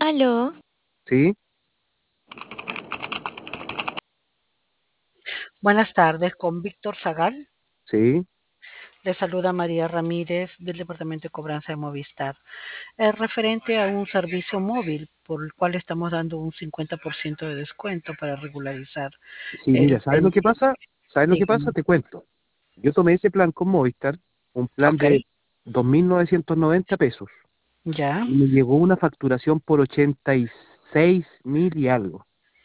Aló, Sí, Buenas tardes, con Víctor Zagal. sí, Le saluda María Ramírez del Departamento de Cobranza de Movistar. Es referente a un servicio móvil por el cual estamos dando un 50% de descuento para regularizar sí, el mira, ¿sabes lo que pendiente. pasa? ¿Sabes lo que pasa? Dígame. Te cuento. Yo tomé ese plan con Movistar, un plan Ok, de 2.990 pesos, ya. y me llegó una facturación por 86.000 y algo.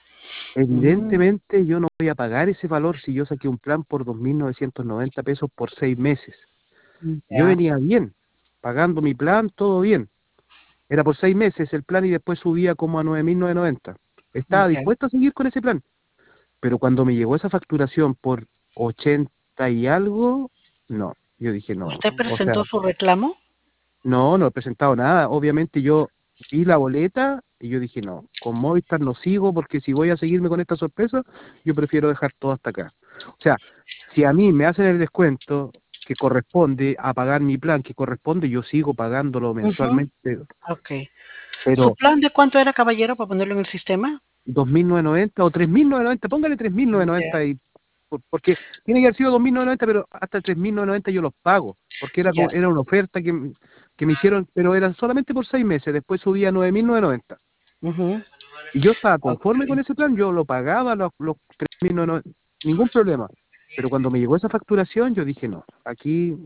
Mm, Evidentemente yo no voy a pagar ese valor si yo saqué un plan por 2.990 pesos por 6 meses. Yo ya, venía bien, pagando mi plan, todo bien. Era por 6 meses el plan y después subía como a 9.990. Estaba ya. dispuesto a seguir con ese plan. Pero cuando me llegó esa facturación por 80 y algo, no, yo dije no, ¿Usted o sea, presentó su reclamo? no he presentado nada. Obviamente yo vi la boleta y yo dije no, con Movistar no sigo porque si voy a seguirme con esta sorpresa, yo prefiero dejar todo hasta acá. O sea, si a mí me hacen el descuento que corresponde a pagar mi plan, que corresponde, yo sigo pagándolo Ujú, mensualmente, ok. ¿Su pero plan de cuánto era, caballero, para ponerlo en el sistema? 2.990 o 3.990, póngale 3.990 Ya, y porque tiene que haber sido 2.990, pero hasta 3.990 yo los pago, porque era ya. era una oferta que me hicieron, pero era solamente por 6 meses, después subía a 9.990. Ujú, Y yo estaba ok. conforme con ese plan, yo lo pagaba los 3.990, ningún problema. Pero cuando me llegó esa facturación, yo dije, no, aquí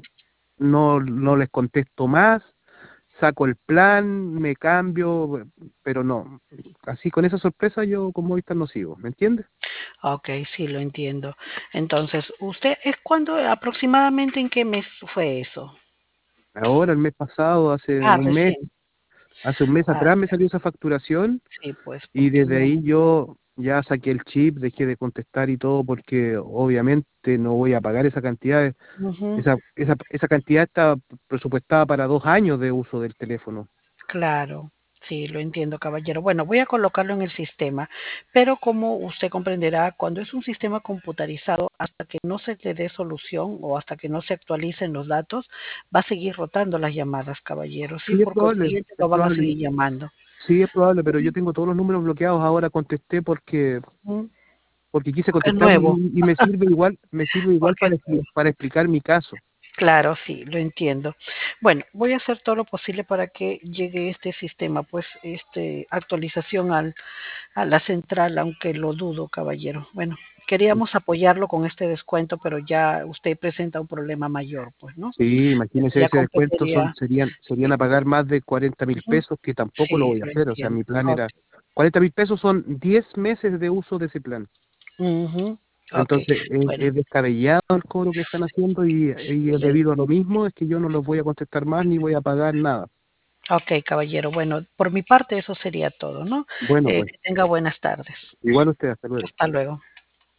no les contesto más, saco el plan, me cambio, pero no, así con esa sorpresa yo con Movistar no sigo, ¿me entiendes? Ok, sí, lo entiendo. Entonces, ¿usted es cuándo aproximadamente en qué mes fue eso? Ahora, el mes pasado, Ah, recién. hace un mes Ah, atrás me salió esa facturación sí, pues, y porque desde no. ahí yo ya saqué el chip, dejé de contestar y todo porque obviamente no voy a pagar esa cantidad. Ujú, Esa cantidad está presupuestada para 2 años de uso del teléfono. claro, sí, lo entiendo, caballero. Bueno, voy a colocarlo en el sistema, pero como usted comprenderá, cuando es un sistema computarizado, hasta que no se le dé solución o hasta que no se actualicen los datos, va a seguir rotando las llamadas, caballero. Sí, Sí, por consiguiente es lo van a probable, seguir llamando. sí, es probable, pero yo tengo todos los números bloqueados. Ahora contesté Ujú, porque quise porque es contestar nuevo, y me sirve igual porque es nuevo. para explicar mi caso. Claro, sí, lo entiendo. Bueno, voy a hacer todo lo posible para que llegue este sistema, pues, actualización a la central, aunque lo dudo, caballero. Bueno, queríamos apoyarlo con este descuento, pero ya usted presenta un problema mayor, pues, ¿no? Sí, Eso imagínese ya ese descuento, competiría. serían Sí, a pagar más de 40.000 ujú, pesos, que tampoco lo sí, voy a lo hacer. O sea, entiendo. mi plan Ok. era 40.000 pesos, son 10 meses de uso de ese plan. Ujú, ok. Entonces, Bueno, es descabellado el cobro que están haciendo y sí. debido a lo mismo es que yo no los voy a contestar más ni voy a pagar nada. Ok, caballero. Bueno, por mi parte eso sería todo, ¿no? Bueno, pues Que tenga buenas tardes. igual usted, hasta luego. Hasta luego.